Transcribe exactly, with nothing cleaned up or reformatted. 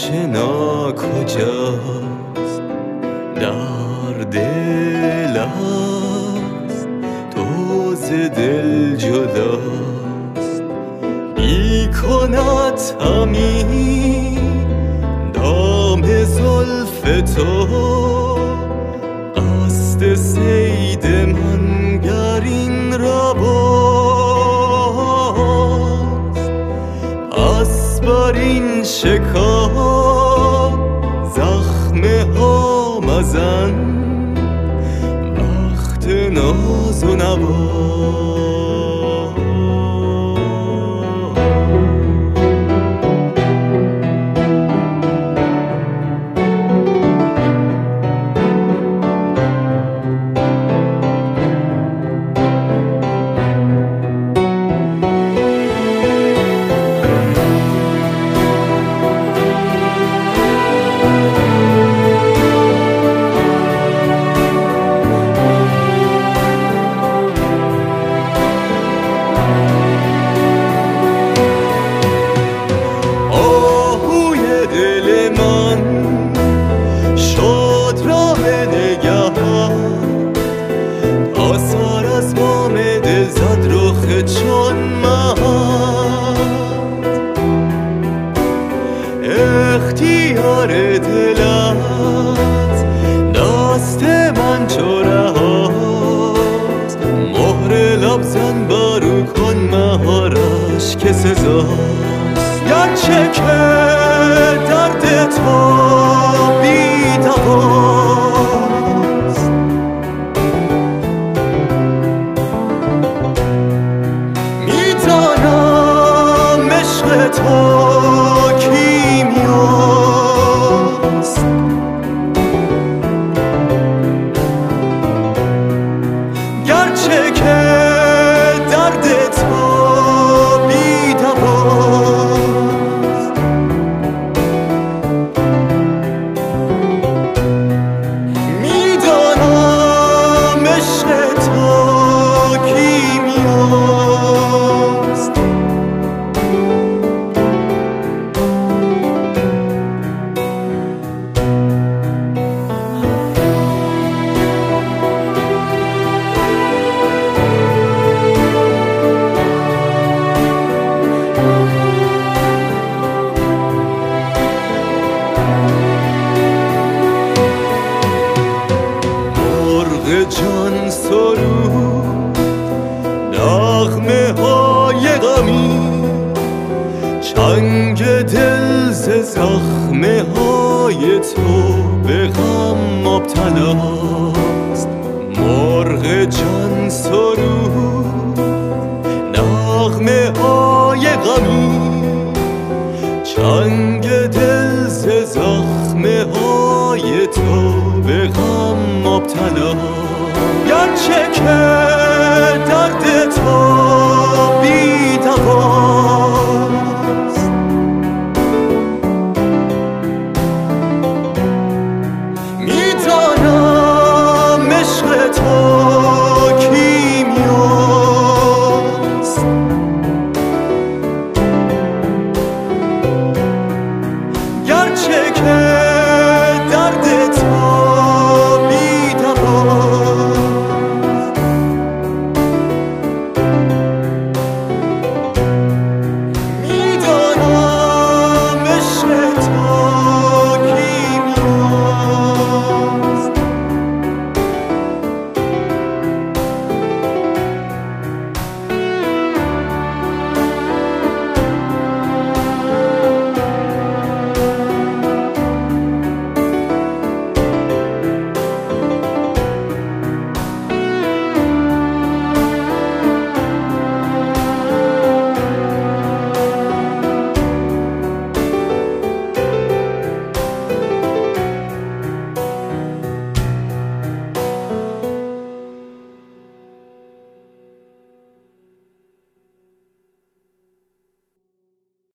آشنا کجاست؟ در دل است، تو ز دل جداست. می کند همی دام زلف تو، قصد صید من گر این رواست. پس بر این شکار زخم ها مزن، وقت ناز و نوا. چون مهد اختیار دلت دست من چو رهاست. مهر لب زن برو کن مهارش که سزاست. گرچه که درد تو بی دواست، میدانم عشق تو کیمیاست. گرچه که درد تو بی دواست، میدانم عشق تو کیمیاست. جان سرود نغمه های غمی، چنگ دل ز زخمه های تو به غم مبتلاست. مرغ جان سرود نغمه های غمی، چنگ